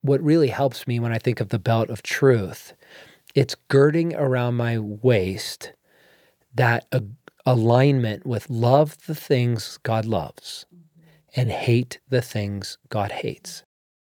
what really helps me when I think of the belt of truth, it's girding around my waist that alignment with love the things God loves and hate the things God hates.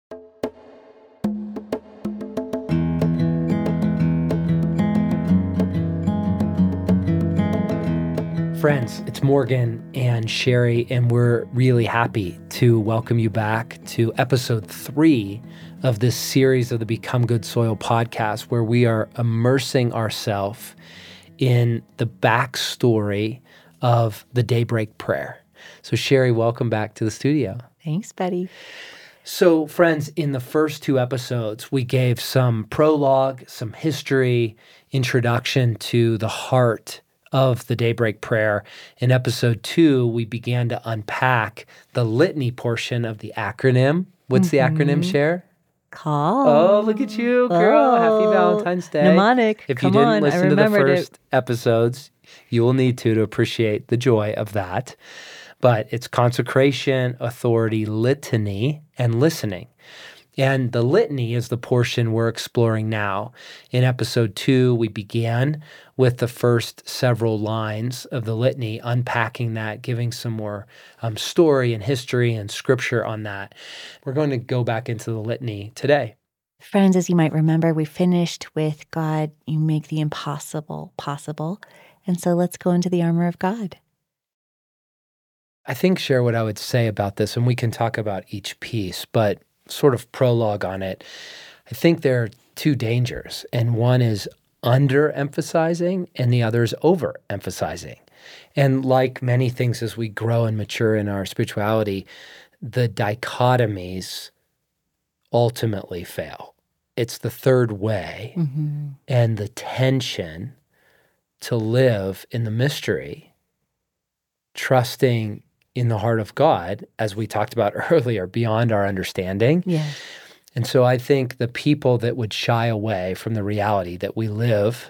Friends, it's Morgan and Sherry, and we're really happy to welcome you back to episode 3 of this series of the Become Good Soil podcast, where we are immersing ourselves in the backstory of the Daybreak Prayer. So Sherry, welcome back to the studio. Thanks, buddy. So friends, in the first 2 episodes, we gave some prologue, some history, introduction to the heart of the Daybreak Prayer. In episode 2, we began to unpack the litany portion of the acronym. What's the acronym, Cher? Call. Oh, look at you, girl. Happy Valentine's Day. Mnemonic. If you didn't listen to the first episodes, you will need to appreciate the joy of that. But it's consecration, authority, litany, and listening. And the litany is the portion we're exploring now. In episode 2, we began with the first several lines of the litany, unpacking that, giving some more story and history and scripture on that. We're going to go back into the litany today. Friends, as you might remember, we finished with God, you make the impossible possible. And so let's go into the armor of God. I think, Cher, what I would say about this, and we can talk about each piece, but sort of prologue on it, I think there are 2 dangers, and one is underemphasizing and the other is overemphasizing. And like many things as we grow and mature in our spirituality, the dichotomies ultimately fail. It's the third way and the tension to live in the mystery, trusting in the heart of God, as we talked about earlier, beyond our understanding. Yeah. And so I think the people that would shy away from the reality that we live,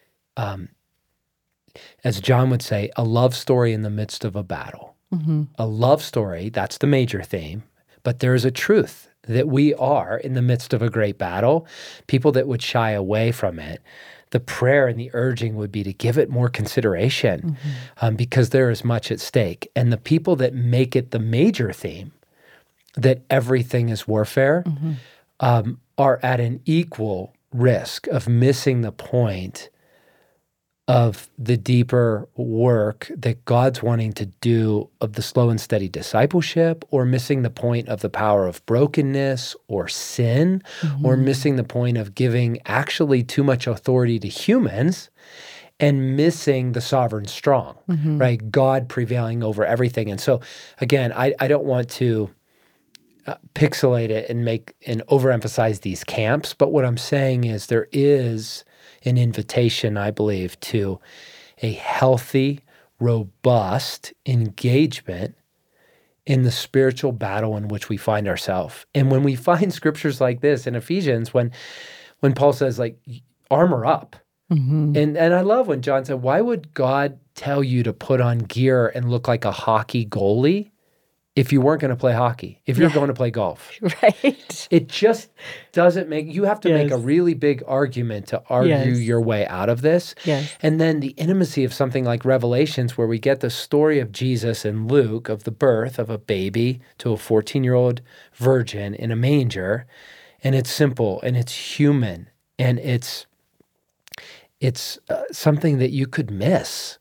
as John would say, a love story in the midst of a battle. A love story, that's the major theme, but there's a truth that we are in the midst of a great battle. People that would shy away from it, the prayer and the urging would be to give it more consideration because there is much at stake. And the people that make it the major theme, that everything is warfare, are at an equal risk of missing the point of the deeper work that God's wanting to do of the slow and steady discipleship, or missing the point of the power of brokenness or sin, or missing the point of giving actually too much authority to humans and missing the sovereign strong, right? God prevailing over everything. And so, again, I don't want to pixelate it and overemphasize these camps, but what I'm saying is there is an invitation, I believe, to a healthy, robust engagement in the spiritual battle in which we find ourselves. And when we find scriptures like this in Ephesians, when Paul says, like, armor up, and I love when John said, why would God tell you to put on gear and look like a hockey goalie if you weren't going to play hockey, if you're going to play golf? Right. It just doesn't you have to make a really big argument to argue your way out of this. Yes. And then the intimacy of something like Revelations, where we get the story of Jesus and Luke, of the birth of a baby to a 14-year-old virgin in a manger. And it's simple and it's human and it's something that you could miss.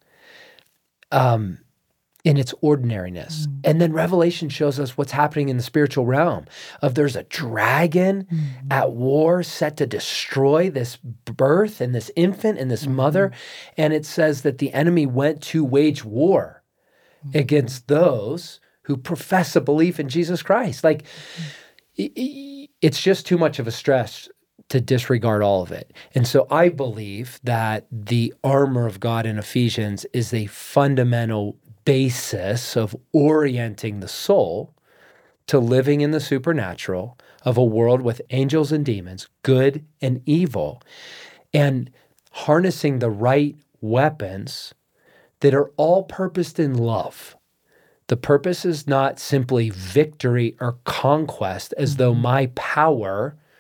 In its ordinariness. And then Revelation shows us what's happening in the spiritual realm of there's a dragon at war set to destroy this birth and this infant and this mother. And it says that the enemy went to wage war against those who profess a belief in Jesus Christ. Like, it's just too much of a stress to disregard all of it. And so I believe that the armor of God in Ephesians is a fundamental basis of orienting the soul to living in the supernatural of a world with angels and demons, good and evil, and harnessing the right weapons that are all purposed in love. The purpose is not simply victory or conquest, as though my power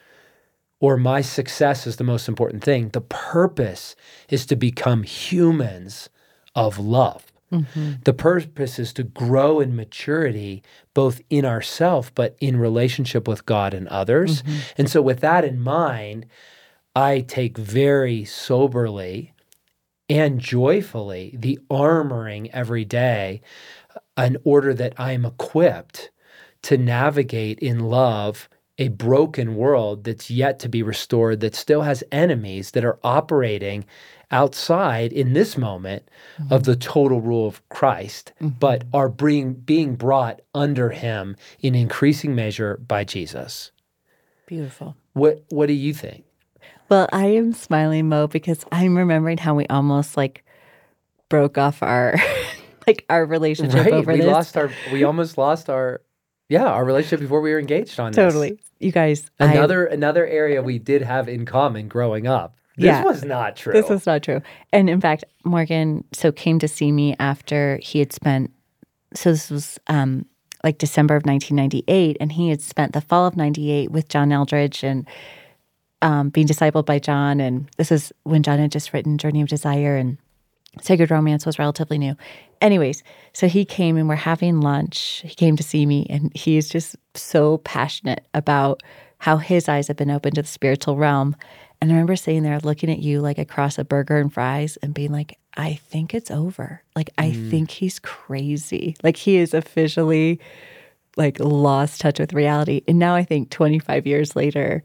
or my success is the most important thing. The purpose is to become humans of love. The purpose is to grow in maturity, both in ourselves, but in relationship with God and others. And so with that in mind, I take very soberly and joyfully the armoring every day in order that I'm equipped to navigate in love a broken world that's yet to be restored, that still has enemies that are operating outside in this moment of the total rule of Christ, but are being brought under him in increasing measure by Jesus. Beautiful. What do you think? Well, I am smiling, Mo, because I'm remembering how we almost broke off our our relationship over this. We almost lost our relationship before we were engaged on this. Totally. You guys. Another area we did have in common growing up. This was not true. This was not true. And in fact, Morgan came to see me after he had spent, this was December of 1998, and he had spent the fall of 98 with John Eldredge and being discipled by John. And this is when John had just written Journey of Desire, and Sacred Romance was relatively new. Anyways, so he came and we're having lunch. He came to see me, and he's just so passionate about how his eyes have been opened to the spiritual realm. And I remember sitting there looking at you across a burger and fries and being like, I think it's over. I think he's crazy. He is officially lost touch with reality. And now I think 25 years later,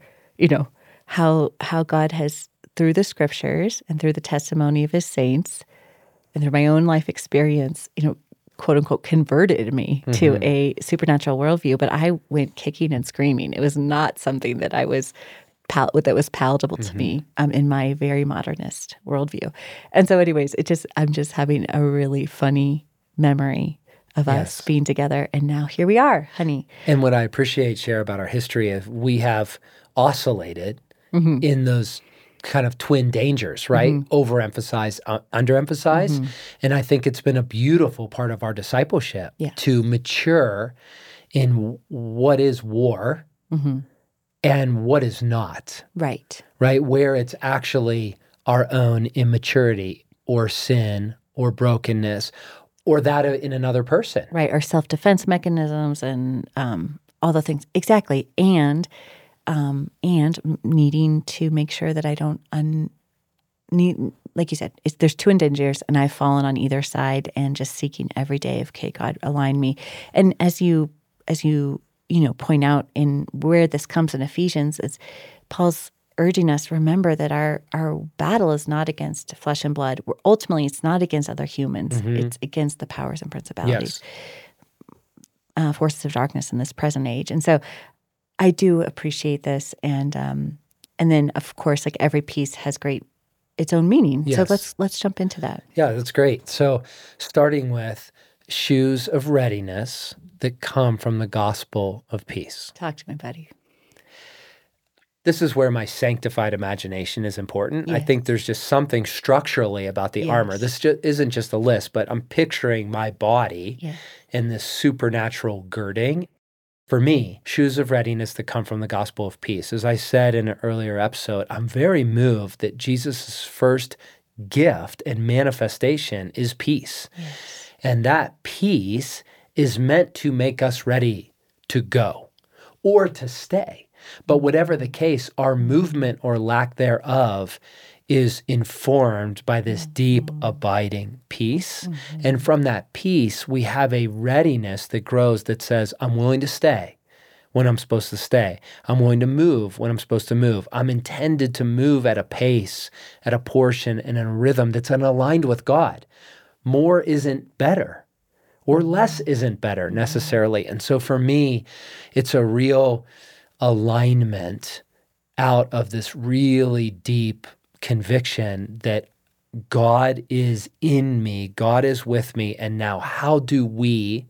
how God has, through the scriptures and through the testimony of his saints and through my own life experience, quote unquote, converted me to a supernatural worldview. But I went kicking and screaming. It was not something that was palatable to me in my very modernist worldview. And so anyways, I'm just having a really funny memory of us being together. And now here we are, honey. And what I appreciate, Cher, about our history is we have oscillated in those kind of twin dangers, right? Overemphasize, underemphasize. And I think it's been a beautiful part of our discipleship to mature in what is war and what is not. Right. Right? Where it's actually our own immaturity or sin or brokenness or that in another person. Right. Our self-defense mechanisms and all the things. Exactly. And needing to make sure that I don't like you said, there's twin dangers, and I've fallen on either side, and just seeking every day of, okay, God, align me. And as you point out in where this comes in Ephesians, it's Paul's urging us, remember that our battle is not against flesh and blood. Ultimately, it's not against other humans. It's against the powers and principalities, forces of darkness in this present age. And so I do appreciate this. And then, of course, every piece has its own meaning. Yes. So let's jump into that. Yeah, that's great. So starting with shoes of readiness that come from the gospel of peace. Talk to me, buddy. This is where my sanctified imagination is important. I think there's just something structurally about the armor. This isn't just a list, but I'm picturing my body in this supernatural girding. For me, shoes of readiness that come from the gospel of peace. As I said in an earlier episode, I'm very moved that Jesus' first gift and manifestation is peace. Yes. And that peace is meant to make us ready to go or to stay. But whatever the case, our movement or lack thereof is informed by this deep, abiding peace. And from that peace, we have a readiness that grows that says, I'm willing to stay when I'm supposed to stay. I'm willing to move when I'm supposed to move. I'm intended to move at a pace, at a portion, and in a rhythm that's aligned with God. More isn't better, or less isn't better necessarily. And so for me, it's a real alignment out of this really deep conviction that God is in me, God is with me, and now how do we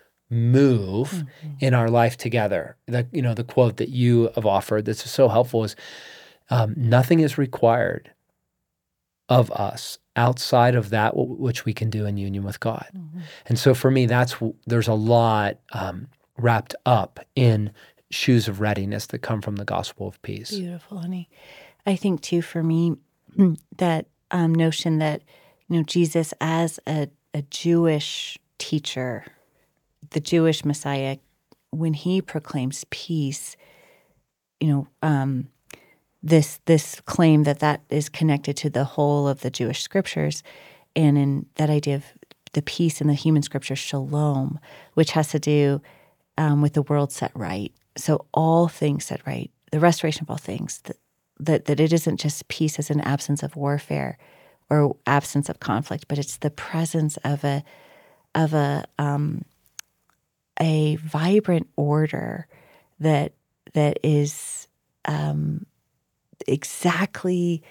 move in our life together? The quote that you have offered that's so helpful is, nothing is required of us outside of that which we can do in union with God. And so for me, there's a lot wrapped up in shoes of readiness that come from the gospel of peace. Beautiful, honey. I think too, for me, that notion that, Jesus as a Jewish teacher, the Jewish Messiah, when he proclaims peace, this claim that is connected to the whole of the Jewish scriptures, and in that idea of the peace in the human scripture, shalom, which has to do with the world set right. So all things set right, the restoration of all things, that it isn't just peace as an absence of warfare or absence of conflict, but it's the presence of a vibrant order that is exactly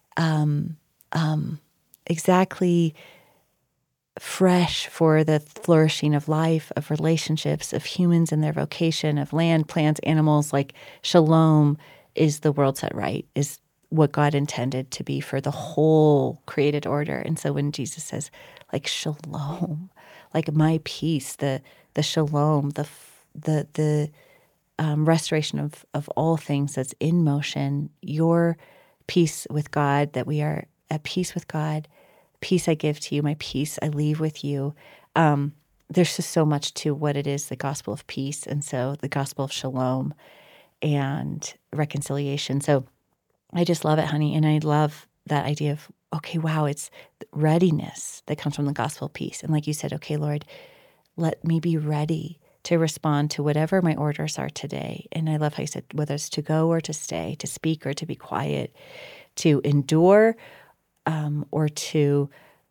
fresh for the flourishing of life, of relationships, of humans and their vocation, of land, plants, animals. Like shalom is the world set right, is what God intended to be for the whole created order. And so when Jesus says, like, shalom, like my peace, the shalom, the restoration of all things that's in motion, your peace with God, that we are at peace with God, peace I give to you, my peace I leave with you. There's just so much to what it is, the gospel of peace, and so the gospel of shalom and reconciliation. So I just love it, honey, and I love that idea of, okay, wow, it's readiness that comes from the gospel of peace. And like you said, okay, Lord, let me be ready to respond to whatever my orders are today. And I love how you said, whether it's to go or to stay, to speak or to be quiet, to endure or to,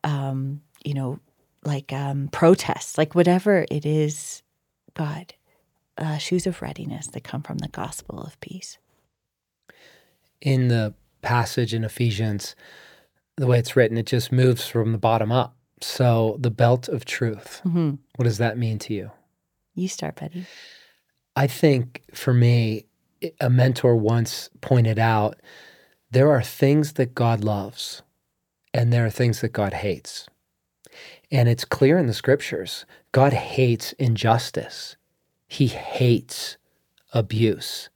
protest, like whatever it is, God, shoes of readiness that come from the gospel of peace. In the passage in Ephesians, the way it's written, it just moves from the bottom up. So the belt of truth, what does that mean to you? You start, buddy. I think for me, a mentor once pointed out, there are things that God loves and there are things that God hates. And it's clear in the scriptures, God hates injustice. He hates abuse.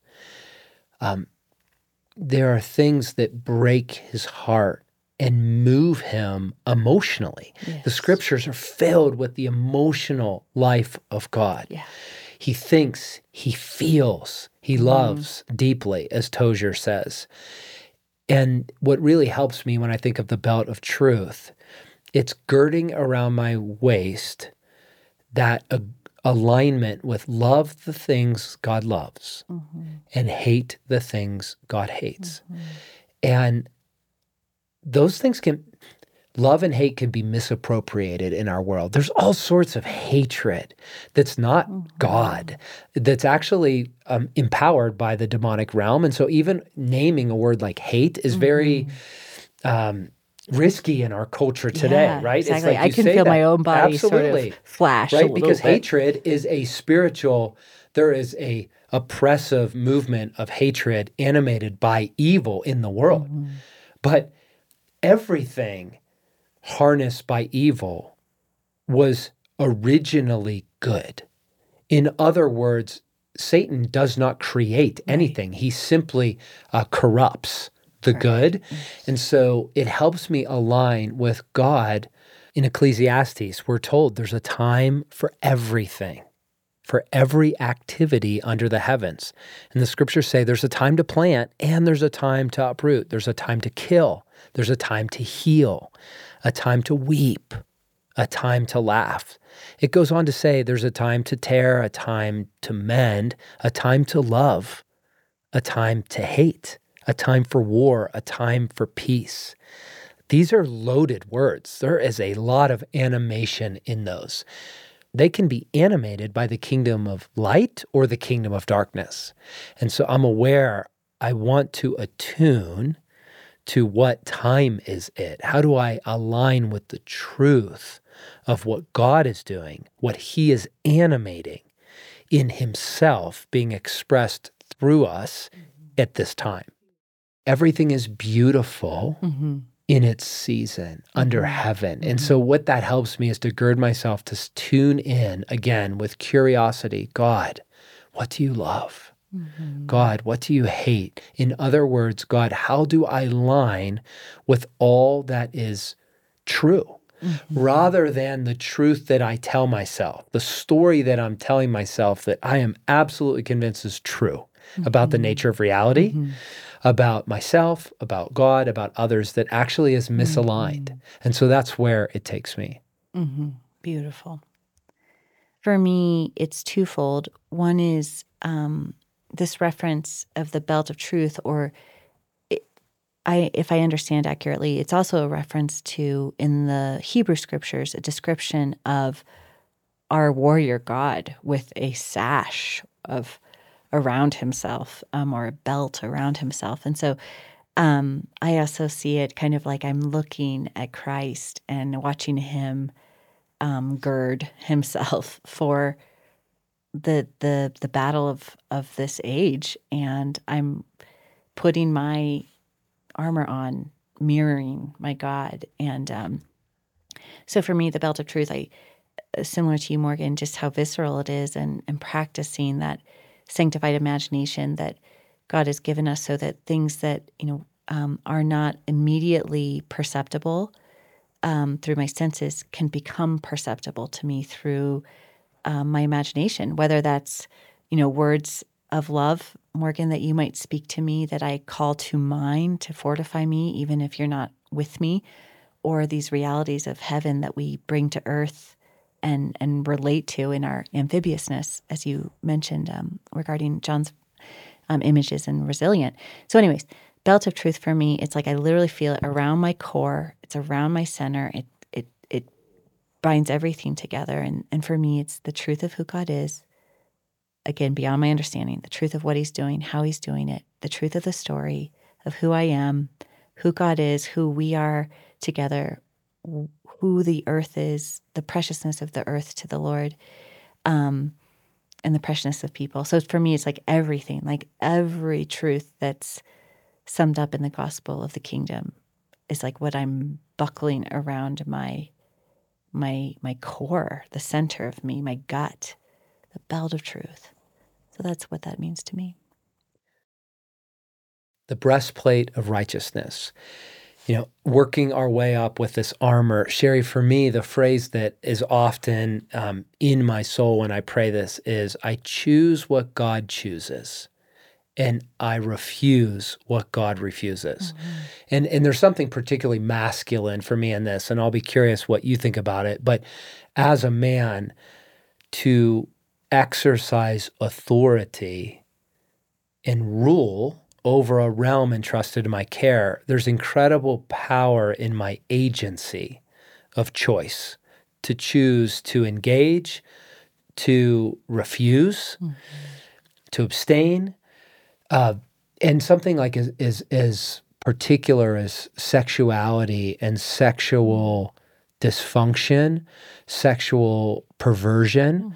There are things that break his heart and move him emotionally. Yes. The scriptures are filled with the emotional life of God. Yeah. He thinks, he feels, he loves deeply, as Tozer says. And what really helps me when I think of the belt of truth, it's girding around my waist that alignment with love the things God loves and hate the things God hates. And those things love and hate can be misappropriated in our world. There's all sorts of hatred that's not God, that's actually empowered by the demonic realm. And so even naming a word like hate is very risky in our culture today, right? Exactly. It's like I can feel my own body sort of flash, right? Because hatred is a spiritual, there is a oppressive movement of hatred animated by evil in the world. But everything harnessed by evil was originally good. In other words, Satan does not create anything. He simply corrupts the good. And so it helps me align with God. In Ecclesiastes, we're told there's a time for everything, for every activity under the heavens. And the scriptures say there's a time to plant and there's a time to uproot. There's a time to kill. There's a time to heal, a time to weep, a time to laugh. It goes on to say there's a time to tear, a time to mend, a time to love, a time to hate, a time for war, a time for peace. These are loaded words. There is a lot of animation in those. They can be animated by the kingdom of light or the kingdom of darkness. And so I'm aware I want to attune to what time is it? How do I align with the truth of what God is doing, what he is animating in himself being expressed through us at this time? Everything is beautiful in its season under heaven. And so what that helps me is to gird myself to tune in again with curiosity. God, what do you love? God, what do you hate? In other words, God, how do I line with all that is true? Rather than the truth that I tell myself, the story that I'm telling myself that I am absolutely convinced is true about the nature of reality, about myself, about God, about others, that actually is misaligned. And so that's where it takes me. Beautiful. For me, it's twofold. One is this reference of the belt of truth, or if I understand accurately, it's also a reference to, in the Hebrew scriptures, a description of our warrior God with a sash around himself, or a belt around himself. And so I also see it kind of like I'm looking at Christ and watching him gird himself for the battle of this age, and I'm putting my armor on, mirroring my God. And so for me, the belt of truth, similar to you, Morgan, just how visceral it is, and practicing that sanctified imagination that God has given us, so that things that are not immediately perceptible through my senses can become perceptible to me through my imagination, whether that's words of love, Morgan, that you might speak to me, that I call to mind to fortify me, even if you're not with me, or these realities of heaven that we bring to earth and relate to in our amphibiousness, as you mentioned regarding John's images and resilient. So anyways, belt of truth for me, it's like I literally feel it around my core. It's around my center. It binds everything together. And for me, it's the truth of who God is, again, beyond my understanding, the truth of what he's doing, how he's doing it, the truth of the story of who I am, who God is, who we are together, who the earth is, the preciousness of the earth to the Lord, and the preciousness of people. So for me, it's like everything, like every truth that's summed up in the gospel of the kingdom is like what I'm buckling around my core, the center of me, my gut, the belt of truth. So that's what that means to me. The breastplate of righteousness. Working our way up with this armor. Sherry, for me, the phrase that is often in my soul when I pray this is, I choose what God chooses, and I refuse what God refuses. And there's something particularly masculine for me in this, and I'll be curious what you think about it. But as a man, to exercise authority and rule over a realm entrusted to my care, there's incredible power in my agency of choice to choose to engage, to refuse, to abstain, and something like as particular as sexuality and sexual dysfunction, sexual perversion.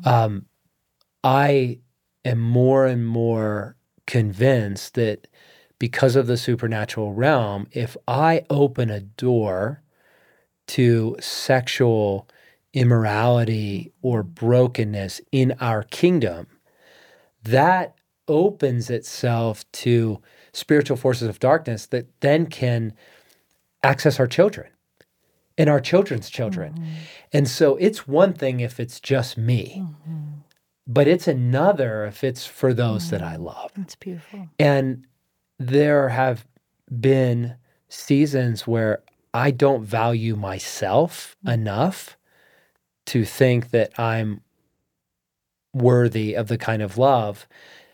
I am more and more convinced that because of the supernatural realm, if I open a door to sexual immorality or brokenness in our kingdom, that opens itself to spiritual forces of darkness that then can access our children and our children's children. And so it's one thing if it's just me, but it's another if it's for those that I love. That's beautiful. And there have been seasons where I don't value myself enough to think that I'm worthy of the kind of love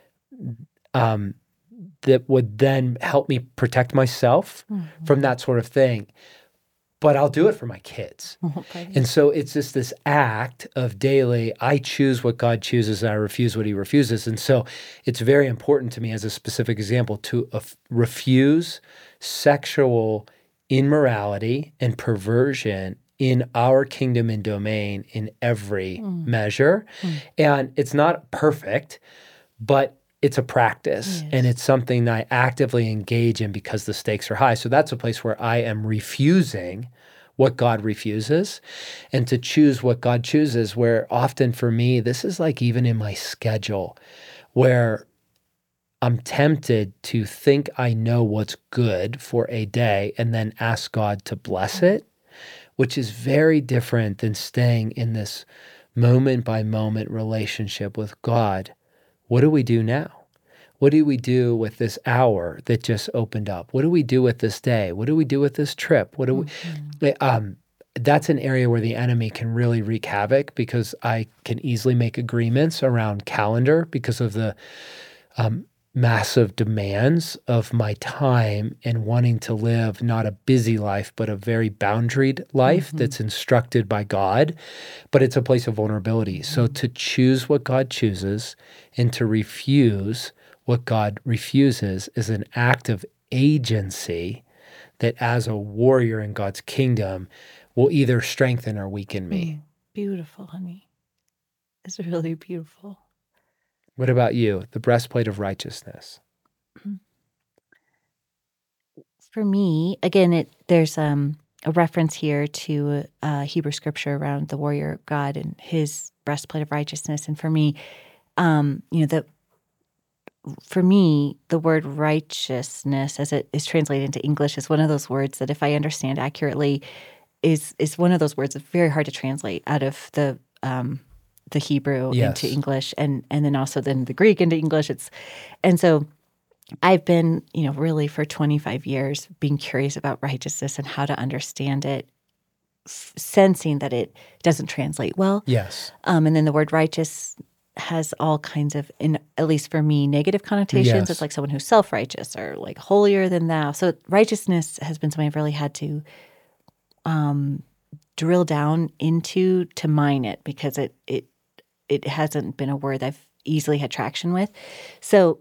that would then help me protect myself from that sort of thing. But I'll do it for my kids. And so it's just this act of daily, I choose what God chooses and I refuse what he refuses. And so it's very important to me, as a specific example, to refuse sexual immorality and perversion in our kingdom and domain in every measure. And it's not perfect, but it's a practice, and it's something that I actively engage in because the stakes are high. So that's a place where I am refusing what God refuses and to choose what God chooses, where often for me, this is like even in my schedule, where I'm tempted to think I know what's good for a day and then ask God to bless it, which is very different than staying in this moment by moment relationship with God. What do we do now? What do we do with this hour that just opened up? What do we do with this day? What do we do with this trip? What do we? That's an area where the enemy can really wreak havoc, because I can easily make agreements around calendar because of the massive demands of my time and wanting to live not a busy life, but a very boundaried life that's instructed by God. But it's a place of vulnerability. So to choose what God chooses and to refuse what God refuses is an act of agency that, as a warrior in God's kingdom, will either strengthen or weaken me. Beautiful, honey. It's really beautiful. What about you? The breastplate of righteousness. For me, again, there's a reference here to Hebrew scripture around the warrior God and his breastplate of righteousness. And for me, the word righteousness, as it is translated into English, is one of those words that, if I understand accurately, is one of those words that's very hard to translate out of the Hebrew into English, and then also then the Greek into English. And so I've been, really for 25 years being curious about righteousness and how to understand it, sensing that it doesn't translate well. Yes. And then the word righteous has all kinds of, at least for me, negative connotations. Yes. It's like someone who's self-righteous or like holier than thou. So righteousness has been something I've really had to drill down into, to mine it, because it hasn't been a word I've easily had traction with. So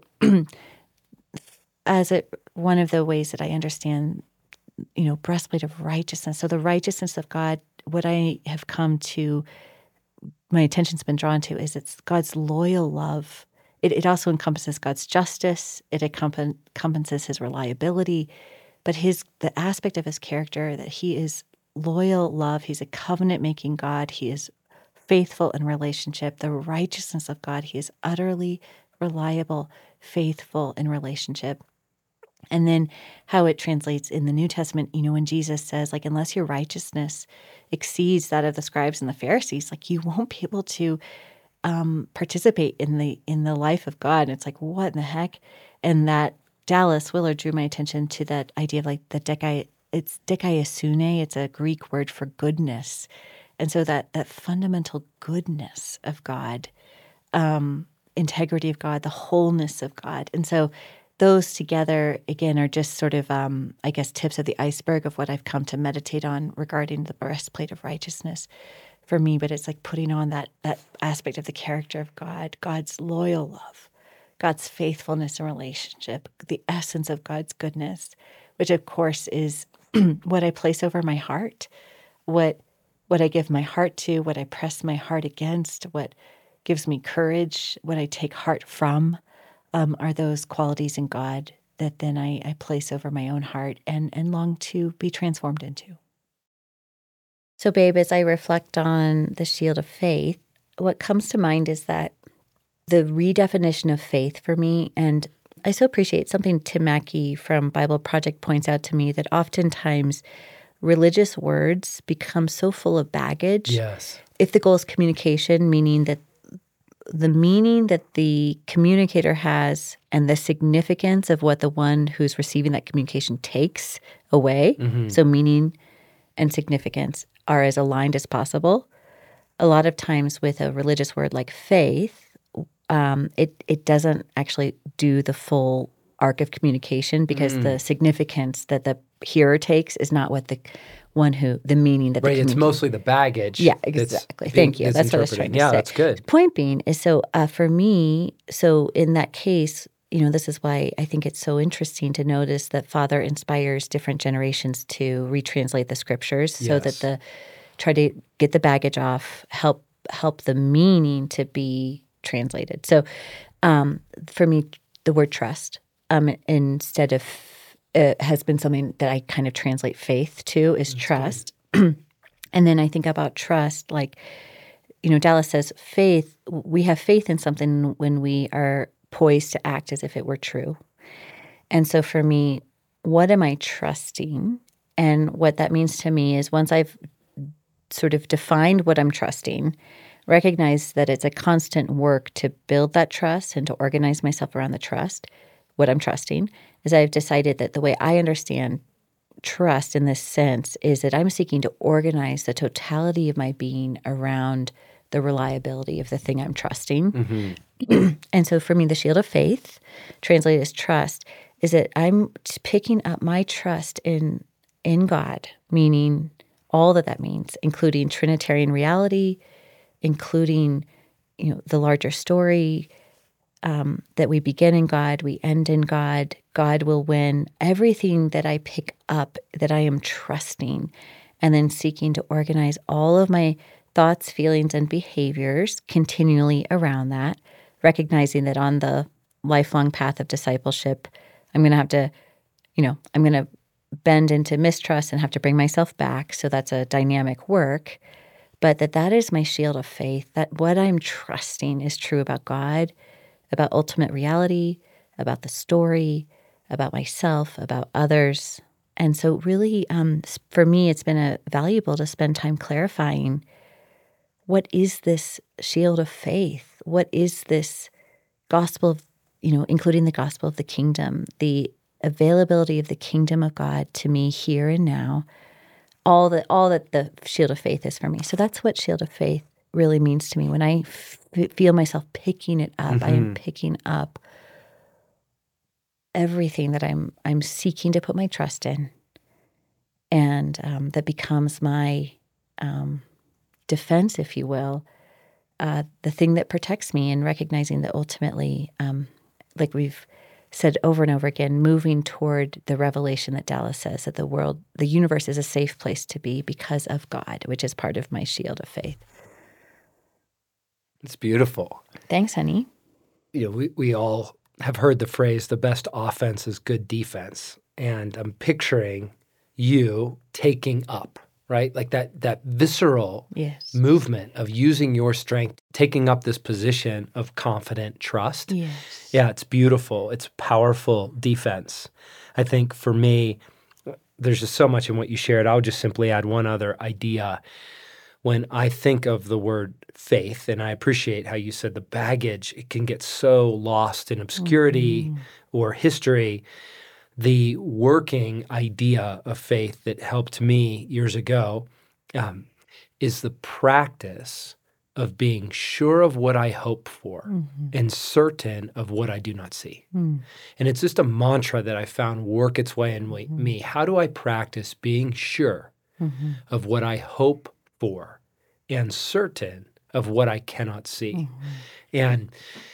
one of the ways that I understand, breastplate of righteousness. So the righteousness of God, what I have come to, my attention's been drawn to, is it's God's loyal love. It also encompasses God's justice. It encompasses his reliability, but the aspect of his character, that he is loyal love. He's a covenant-making God. He is faithful in relationship. The righteousness of God, he is utterly reliable, faithful in relationship. And then how it translates in the New Testament, when Jesus says, like, unless your righteousness exceeds that of the scribes and the Pharisees, like, you won't be able to participate in the life of God. And it's like, what in the heck? And that Dallas Willard drew my attention to that idea of like the dikaiosune. It's a Greek word for goodness. And so that fundamental goodness of God, integrity of God, the wholeness of God. And so those together, again, are just sort of, tips of the iceberg of what I've come to meditate on regarding the breastplate of righteousness for me. But it's like putting on that aspect of the character of God, God's loyal love, God's faithfulness in relationship, the essence of God's goodness, which of course is what I place over my heart, what I give my heart to, what I press my heart against, what gives me courage, what I take heart from, are those qualities in God that then I place over my own heart and long to be transformed into. So, babe, as I reflect on the shield of faith, what comes to mind is that the redefinition of faith for me, and I so appreciate something Tim Mackey from Bible Project points out to me, that oftentimes religious words become so full of baggage. Yes. If the goal is communication, meaning that the meaning that the communicator has and the significance of what the one who's receiving that communication takes away, so meaning and significance are as aligned as possible. A lot of times with a religious word like faith, it doesn't actually do the full arc of communication, because the significance that the hearer takes is not what the meaning that right, it's mostly the baggage. Yeah, exactly. Thank you. That's what I was trying to say. Yeah, that's good. Point being is, so for me, so in that case, this is why I think it's so interesting to notice that Father inspires different generations to retranslate the scriptures so that try to get the baggage off, help the meaning to be translated. So for me, the word trust, instead of has been something that I kind of translate faith to, is trust. And then I think about trust, like, Dallas says faith, we have faith in something when we are poised to act as if it were true. And so for me, what am I trusting? And what that means to me is once I've sort of defined what I'm trusting, recognize that it's a constant work to build that trust and to organize myself around the trust. What I'm trusting is I've decided that the way I understand trust in this sense is that I'm seeking to organize the totality of my being around the reliability of the thing I'm trusting. And so for me, the shield of faith, translated as trust, is that I'm picking up my trust in God, meaning all that means, including Trinitarian reality, including the larger story, that we begin in God, we end in God, God will win. Everything that I pick up that I am trusting, and then seeking to organize all of my thoughts, feelings, and behaviors continually around that, recognizing that on the lifelong path of discipleship, I'm going to have to, I'm going to bend into mistrust and have to bring myself back. So that's a dynamic work. But that is my shield of faith, that what I'm trusting is true about God, about ultimate reality, about the story, about myself, about others. And so really, for me, it's been valuable to spend time clarifying, what is this shield of faith? What is this gospel of, including the gospel of the kingdom, the availability of the kingdom of God to me here and now, all that the shield of faith is for me. So that's what shield of faith really means to me. When I feel myself picking it up, I am picking up everything that I'm seeking to put my trust in, and that becomes my defense, if you will, the thing that protects me, and recognizing that ultimately, like we've said over and over again, moving toward the revelation that Dallas says, that the universe is a safe place to be because of God, which is part of my shield of faith. It's beautiful. Thanks, honey. We all have heard the phrase, the best offense is good defense. And I'm picturing you taking up, right? Like that visceral movement of using your strength, taking up this position of confident trust. Yes. Yeah, it's beautiful. It's powerful defense. I think for me, there's just so much in what you shared. I'll just simply add one other idea. When I think of the word faith, and I appreciate how you said the baggage, it can get so lost in obscurity or history. The working idea of faith that helped me years ago is the practice of being sure of what I hope for and certain of what I do not see. And it's just a mantra that I found work its way in me. How do I practice being sure of what I hope for and certain of what I cannot see? And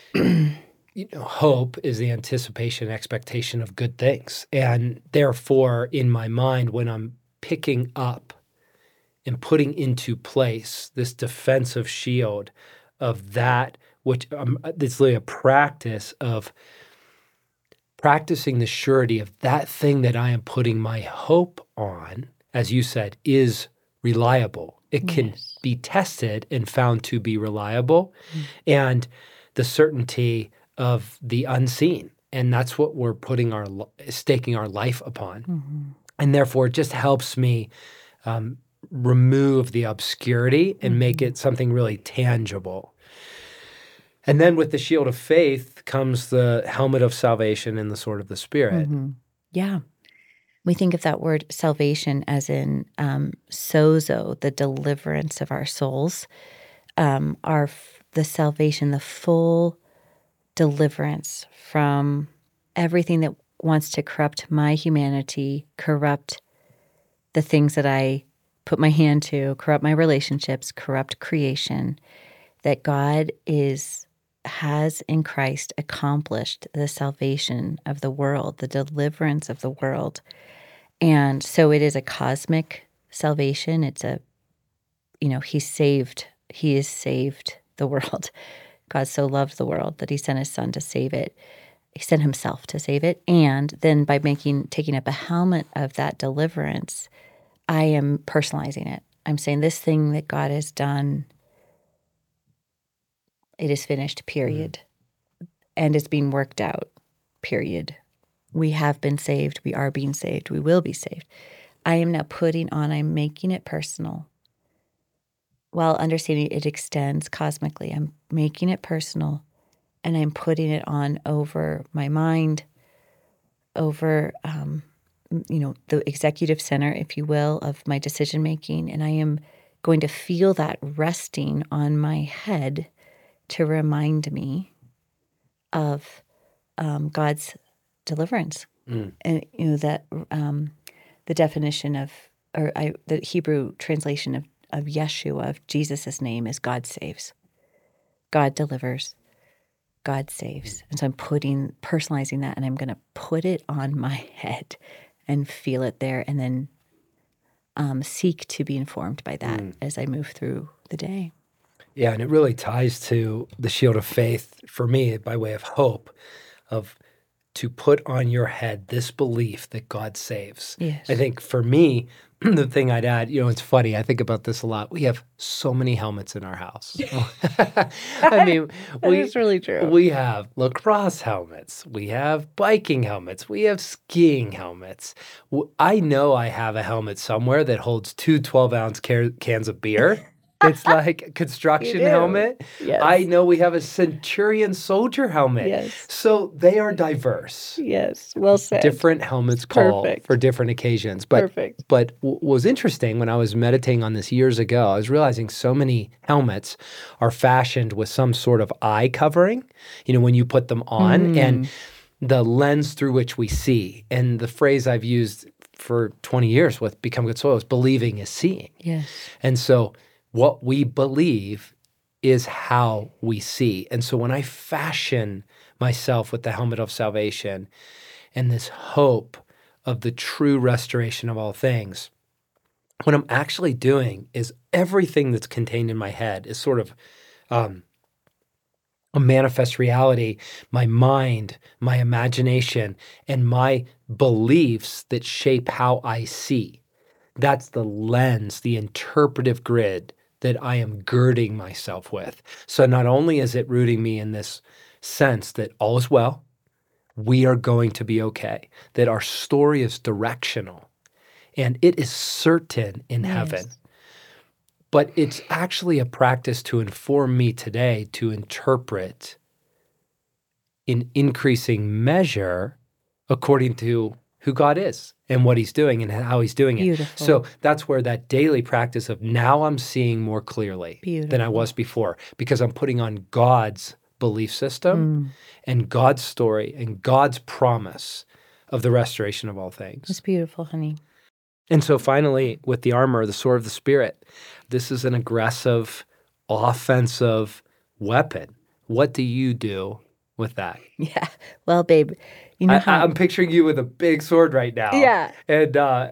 hope is the anticipation, expectation of good things. And therefore, in my mind, when I'm picking up and putting into place this defensive shield of that, which it's really a practice of practicing the surety of that thing that I am putting my hope on, as you said, is reliable. It can be tested and found to be reliable. And the certainty of the unseen. And that's what we're staking our life upon. And therefore, it just helps me remove the obscurity and make it something really tangible. And then with the shield of faith comes the helmet of salvation and the sword of the Spirit. Yeah. We think of that word salvation as in sozo, the deliverance of our souls, the salvation, the full deliverance from everything that wants to corrupt my humanity, corrupt the things that I put my hand to, corrupt my relationships, corrupt creation, that God has in Christ accomplished the salvation of the world, the deliverance of the world. And so it is a cosmic salvation. It's he has saved the world. God so loved the world that he sent his son to save it. He sent himself to save it. And then by taking up a helmet of that deliverance, I am personalizing it. I'm saying this thing that God has done, it is finished, period. and it's being worked out, period. We have been saved. We are being saved. We will be saved. I am now I'm making it personal. While understanding it extends cosmically, I'm making it personal, and I'm putting it on over my mind, over, the executive center, if you will, of my decision making. And I am going to feel that resting on my head to remind me of God's deliverance. And that the definition of, the Hebrew translation of Yeshua, of Jesus' name, is God saves. God delivers. God saves. And so I'm personalizing that, and I'm going to put it on my head and feel it there, and then seek to be informed by that as I move through the day. Yeah, and it really ties to the shield of faith for me by way of hope, of to put on your head this belief that God saves. Yes. I think for me, the thing I'd add, it's funny, I think about this a lot. We have so many helmets in our house. I mean, It's really true. We have lacrosse helmets. We have biking helmets. We have skiing helmets. I know I have a helmet somewhere that holds 2 12-ounce cans of beer. It's like a construction helmet. Yes. I know we have a Centurion soldier helmet. Yes. So they are diverse. Yes, well said. Different helmets call Perfect. for different occasions. But, Perfect. But what was interesting when I was meditating on this years ago, I was realizing so many helmets are fashioned with some sort of eye covering, when you put them on, and the lens through which we see. And the phrase I've used for 20 years with Become Good Soil is believing is seeing. Yes. And so what we believe is how we see. And so when I fashion myself with the helmet of salvation and this hope of the true restoration of all things, what I'm actually doing is everything that's contained in my head is sort of a manifest reality, my mind, my imagination, and my beliefs that shape how I see. That's the lens, the interpretive grid that I am girding myself with. So not only is it rooting me in this sense that all is well, we are going to be okay, that our story is directional, and it is certain in heaven. But it's actually a practice to inform me today to interpret in increasing measure according to who God is and what he's doing and how he's doing it. Beautiful. So that's where that daily practice of now I'm seeing more clearly than I was before, because I'm putting on God's belief system and God's story and God's promise of the restoration of all things. It's beautiful, honey. And so finally, with the armor, the sword of the Spirit, this is an aggressive, offensive weapon. What do you do with that? Yeah. Well, babe, I'm picturing you with a big sword right now. Yeah. And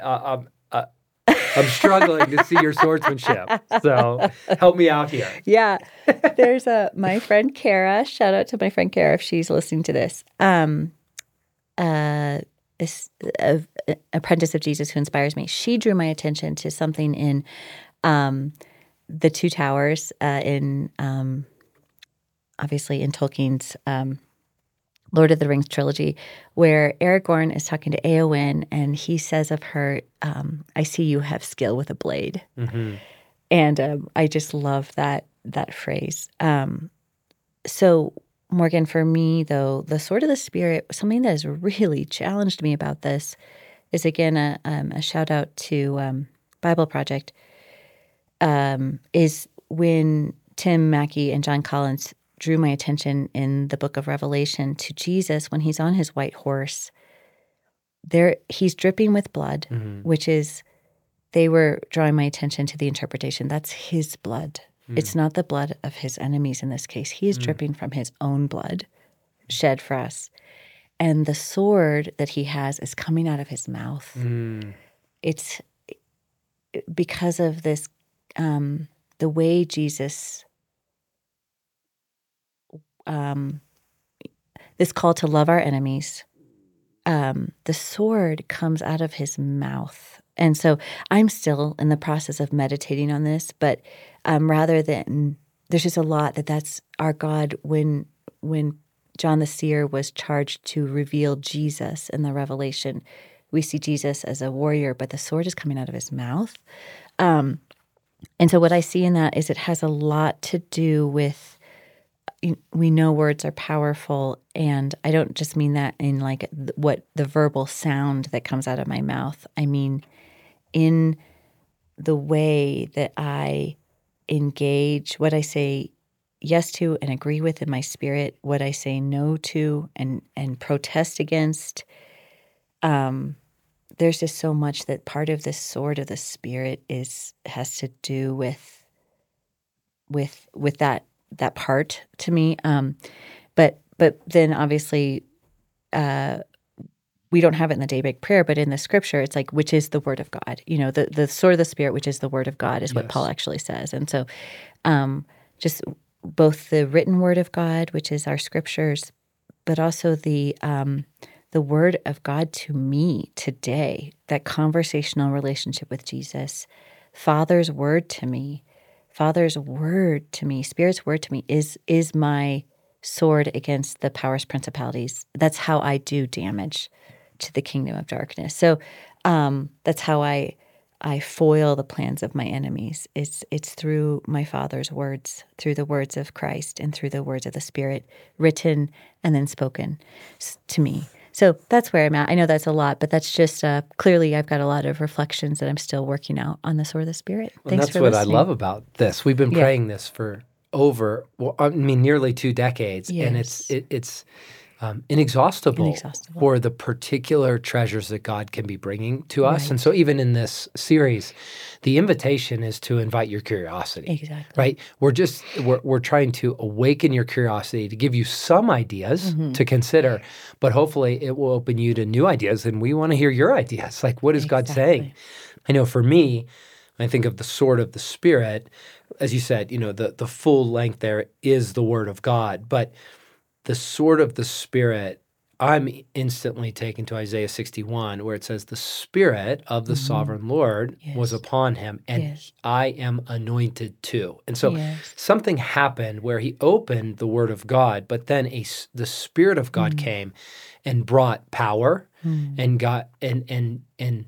I'm struggling to see your swordsmanship. So help me out here. Yeah. There's my friend Kara. Shout out to my friend Kara if she's listening to this. Apprentice of Jesus who inspires me. She drew my attention to something in the Two Towers in obviously in Tolkien's Lord of the Rings trilogy, where Aragorn is talking to Éowyn, and he says of her, "I see you have skill with a blade," and I just love that phrase. So, Morgan, for me though, the sword of the Spirit, something that has really challenged me about this, is again a shout out to Bible Project. Is when Tim Mackey and John Collins drew my attention in the book of Revelation to Jesus when he's on his white horse. There, he's dripping with blood, which is, they were drawing my attention to the interpretation. That's his blood. It's not the blood of his enemies in this case. He is dripping from his own blood shed for us. And the sword that he has is coming out of his mouth. It's because of this, the way Jesus, this call to love our enemies, the sword comes out of his mouth. And so I'm still in the process of meditating on this, but rather than, there's just a lot that's our God when John the seer was charged to reveal Jesus in the Revelation. We see Jesus as a warrior, but the sword is coming out of his mouth. And so what I see in that is it has a lot to do with, we know words are powerful, and I don't just mean that in like what the verbal sound that comes out of my mouth. I mean in the way that I engage, what I say yes to and agree with in my spirit, what I say no to and protest against. There's just so much that part of this sword of the Spirit has to do with that part to me. But then obviously we don't have it in the daybreak prayer, but in the scripture, it's like, which is the word of God. The sword of the Spirit, which is the word of God, is what Paul actually says. And so just both the written word of God, which is our scriptures, but also the word of God to me today, that conversational relationship with Jesus, Father's word to me, Spirit's word to me is my sword against the powers, principalities. That's how I do damage to the kingdom of darkness. So that's how I foil the plans of my enemies. It's through my Father's words, through the words of Christ, and through the words of the Spirit, written and then spoken to me. So that's where I'm at. I know that's a lot, but that's just clearly I've got a lot of reflections that I'm still working out on the sword of the Spirit. And that's what listening. I love about this. We've been praying this for nearly 2 decades, and it's inexhaustible for the particular treasures that God can be bringing to us. Right. And so even in this series, the invitation is to invite your curiosity. Exactly. Right? We're trying to awaken your curiosity, to give you some ideas to consider, but hopefully it will open you to new ideas, and we want to hear your ideas. Like, what is God saying? I know for me, I think of the sword of the Spirit, as you said, the full length there is the word of God, but the sword of the Spirit, I'm instantly taken to Isaiah 61, where it says, the Spirit of the sovereign Lord was upon him, and I am anointed too. And so something happened where he opened the word of God, but then the Spirit of God came and brought power and got and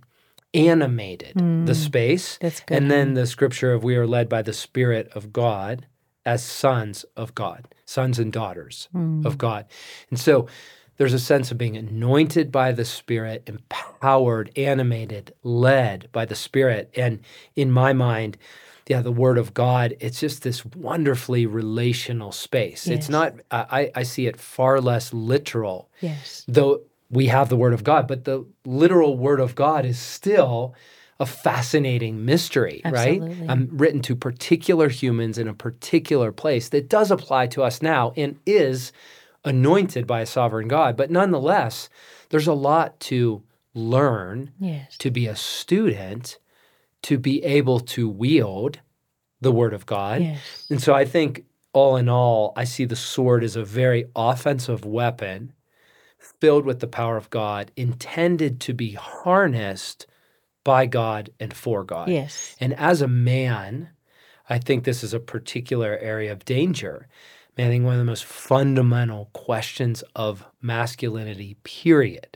animated the space. That's good. And then the scripture of we are led by the Spirit of God as sons of God, sons and daughters of God. And so there's a sense of being anointed by the Spirit, empowered, animated, led by the Spirit. And in my mind, the Word of God, it's just this wonderfully relational space. Yes. It's not, I see it far less literal, yes. though we have the Word of God, but the literal Word of God is still a fascinating mystery, Absolutely. Right? Written to particular humans in a particular place that does apply to us now and is anointed by a sovereign God. But nonetheless, there's a lot to learn, to be a student, to be able to wield the Word of God. Yes. And so I think all in all, I see the sword as a very offensive weapon filled with the power of God, intended to be harnessed by God and for God. Yes. And as a man, I think this is a particular area of danger. I think one of the most fundamental questions of masculinity, period,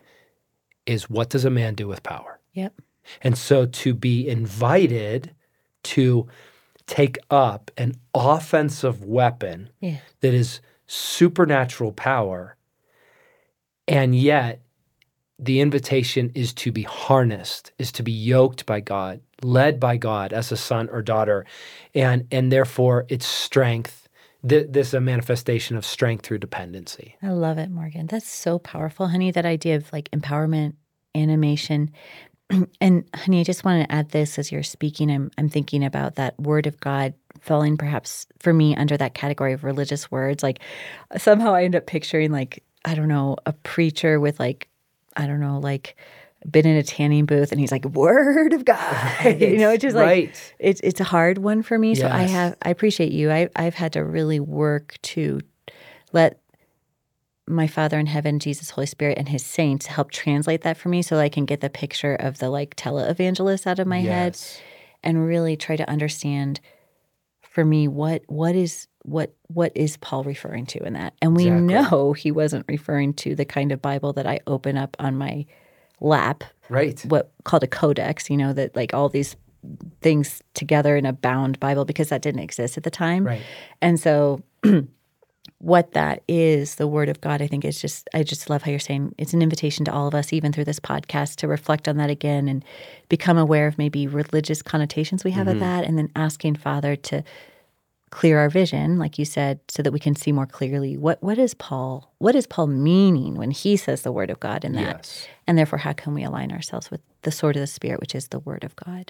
is what does a man do with power? Yep. And so to be invited to take up an offensive weapon that is supernatural power, and yet the invitation is to be harnessed, is to be yoked by God, led by God as a son or daughter, and therefore it's strength. This is a manifestation of strength through dependency. I love it, Morgan. That's so powerful, honey, that idea of like empowerment, animation. And honey, I just want to add this as you're speaking. I'm thinking about that word of God falling perhaps for me under that category of religious words. Like somehow I end up picturing like, I don't know, a preacher with like, I don't know, like been in a tanning booth and he's like, word of God. Right. It's just like, right. It's a hard one for me. Yes. So I appreciate you. I've had to really work to let my Father in heaven, Jesus, Holy Spirit, and his saints help translate that for me so I can get the picture of the like televangelist out of my head and really try to understand for me what is what is Paul referring to in that? And we Exactly. know he wasn't referring to the kind of Bible that I open up on my lap, Right. what called a codex, that like all these things together in a bound Bible, because that didn't exist at the time. Right. And so what that is, the Word of God, I think I just love how you're saying it's an invitation to all of us, even through this podcast, to reflect on that again and become aware of maybe religious connotations we have of that, and then asking Father to clear our vision, like you said, so that we can see more clearly what is Paul meaning when he says the Word of God in that. Yes. And therefore, how can we align ourselves with the sword of the Spirit, which is the Word of God?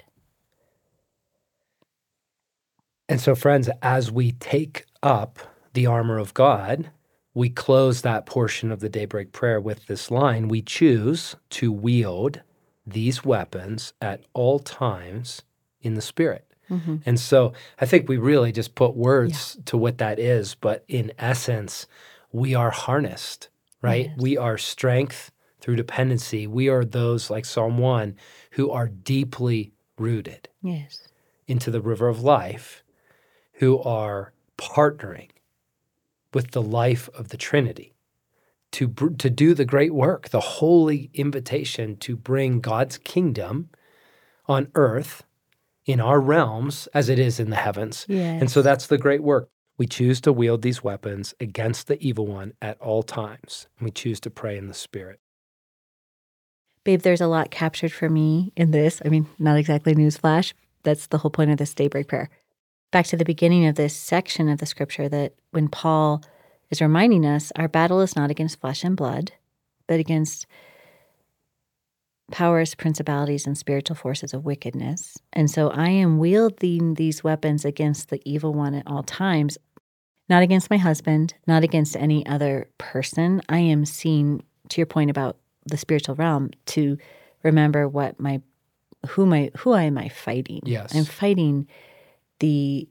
And so, friends, as we take up the armor of God, we close that portion of the daybreak prayer with this line: we choose to wield these weapons at all times in the Spirit. And so I think we really just put words to what that is, but in essence, we are harnessed, right? Yes. We are strength through dependency. We are those, like Psalm 1, who are deeply rooted Yes. into the river of life, who are partnering with the life of the Trinity to do the great work, the holy invitation to bring God's kingdom on earth in our realms as it is in the heavens. Yes. And so that's the great work. We choose to wield these weapons against the evil one at all times. And we choose to pray in the Spirit. Babe, there's a lot captured for me in this. I mean, not exactly newsflash. That's the whole point of this daybreak prayer. Back to the beginning of this section of the scripture, that when Paul is reminding us, our battle is not against flesh and blood, but against powers, principalities, and spiritual forces of wickedness. And so I am wielding these weapons against the evil one at all times, not against my husband, not against any other person. I am seeing, to your point about the spiritual realm, to remember who am I fighting? Yes. I'm fighting the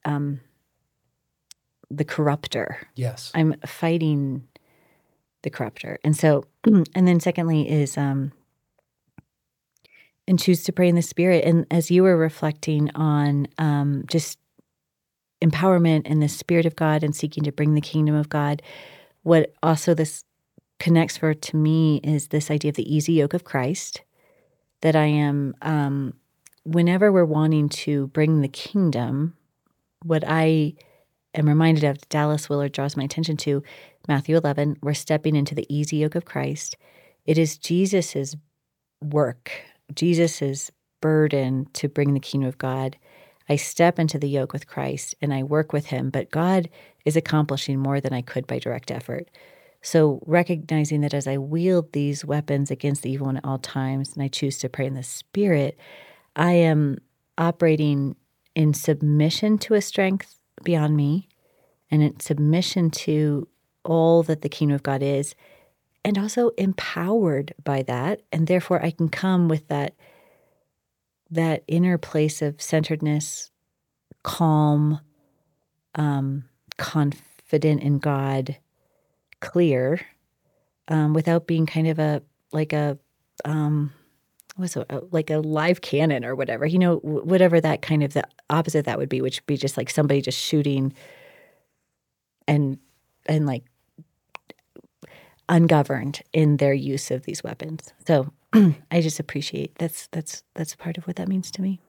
corrupter. Yes. I'm fighting the corrupter. And so, and then secondly is, and choose to pray in the Spirit. And as you were reflecting on just empowerment and the Spirit of God and seeking to bring the kingdom of God, what also this connects to me is this idea of the easy yoke of Christ, that I am, whenever we're wanting to bring the kingdom, what I am reminded of, Dallas Willard draws my attention to, Matthew 11, we're stepping into the easy yoke of Christ. It is Jesus's work, Jesus's burden to bring the kingdom of God. I step into the yoke with Christ and I work with him, but God is accomplishing more than I could by direct effort. So recognizing that as I wield these weapons against the evil one at all times, and I choose to pray in the Spirit, I am operating in submission to a strength beyond me, and in submission to all that the kingdom of God is, and also empowered by that. And therefore I can come with that inner place of centeredness, calm, confident in God, clear, without being kind of like a live cannon or whatever, whatever that kind of the opposite of that would be, which would be just like somebody just shooting and like ungoverned in their use of these weapons. So I just appreciate that's part of what that means to me.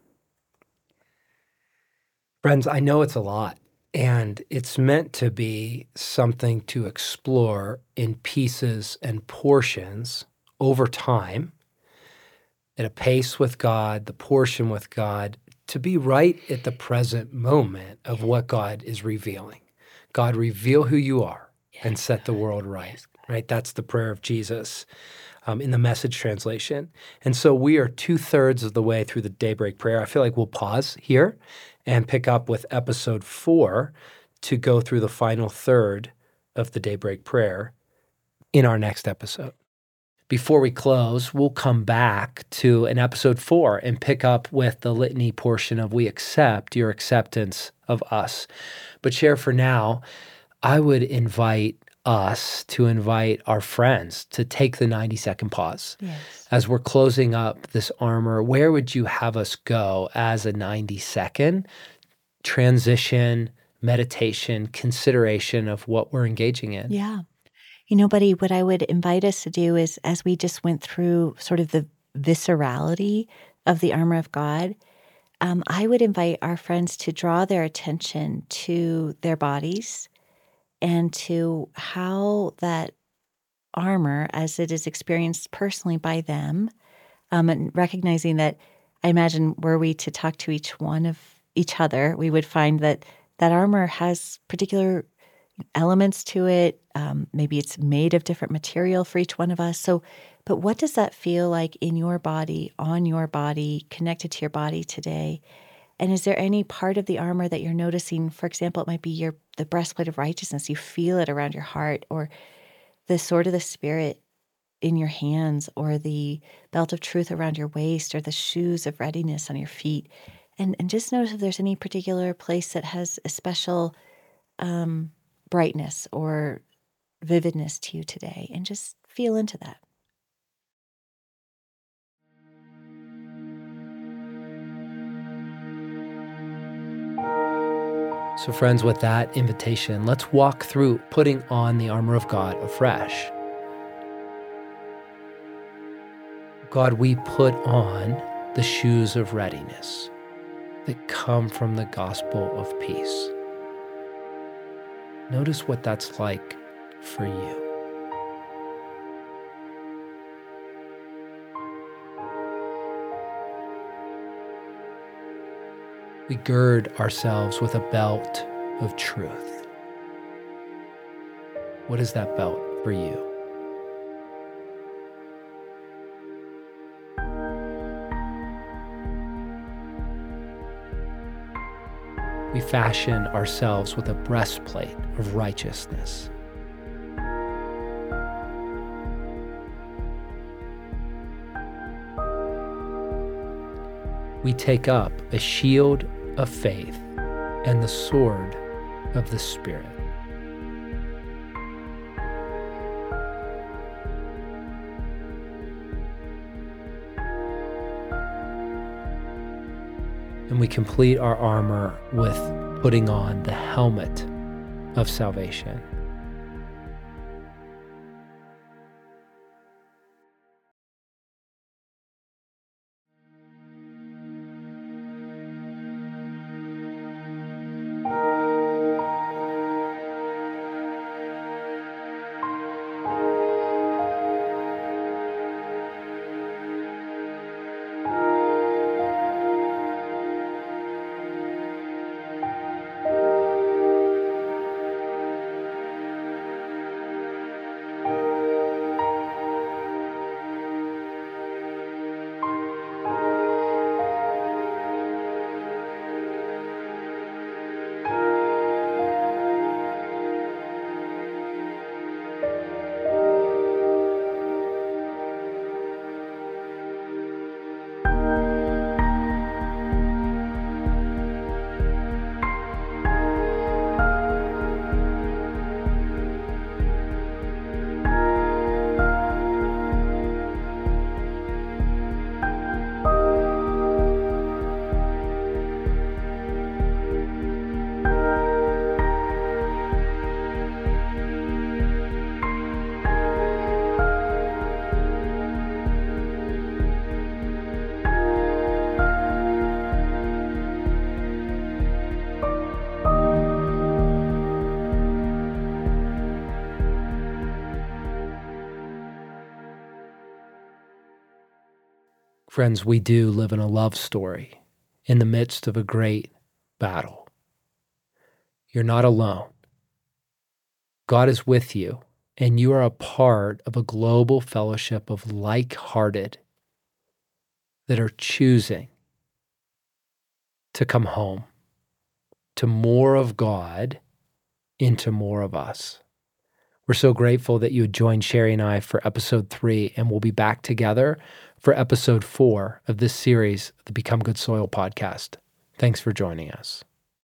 Friends, I know it's a lot, and it's meant to be something to explore in pieces and portions over time, at a pace with God, the portion with God, to be right at the present moment of what God is revealing. God, reveal who you are and set the world right. Right? That's the prayer of Jesus in the Message translation. And so we are 2/3 of the way through the daybreak prayer. I feel like we'll pause here and pick up with episode 4 to go through the final third of the daybreak prayer in our next episode. Before we close, we'll come back to an episode 4 and pick up with the litany portion of "We accept your acceptance of us." But share for now, I would invite us to invite our friends to take the 90-second pause. Yes. As we're closing up this armor, where would you have us go as a 90-second transition meditation, consideration of what we're engaging in. Yeah. You know, buddy, what I would invite us to do is, as we just went through sort of the viscerality of the armor of God, I would invite our friends to draw their attention to their bodies and to how that armor, as it is experienced personally by them, and recognizing that, I imagine, were we to talk to each one of each other, we would find that that armor has particular elements to it. Maybe it's made of different material for each one of us. So, but what does that feel like in your body, on your body, connected to your body today? And is there any part of the armor that you're noticing? For example, it might be the breastplate of righteousness. You feel it around your heart, or the sword of the Spirit in your hands, or the belt of truth around your waist, or the shoes of readiness on your feet. And just notice if there's any particular place that has a special brightness or vividness to you today, and just feel into that. So friends, with that invitation, let's walk through putting on the armor of God afresh. God, we put on the shoes of readiness that come from the gospel of peace. Notice what that's like for you. We gird ourselves with a belt of truth. What is that belt for you? We fashion ourselves with a breastplate of righteousness. We take up a shield of faith and the sword of the Spirit. And we complete our armor with putting on the helmet of salvation. Friends, we do live in a love story in the midst of a great battle. You're not alone. God is with you, and you are a part of a global fellowship of like-hearted that are choosing to come home to more of God, into more of us. We're so grateful that you would join Sherry and I for episode 3, and we'll be back together for episode 4 of this series, the Become Good Soil podcast. Thanks for joining us.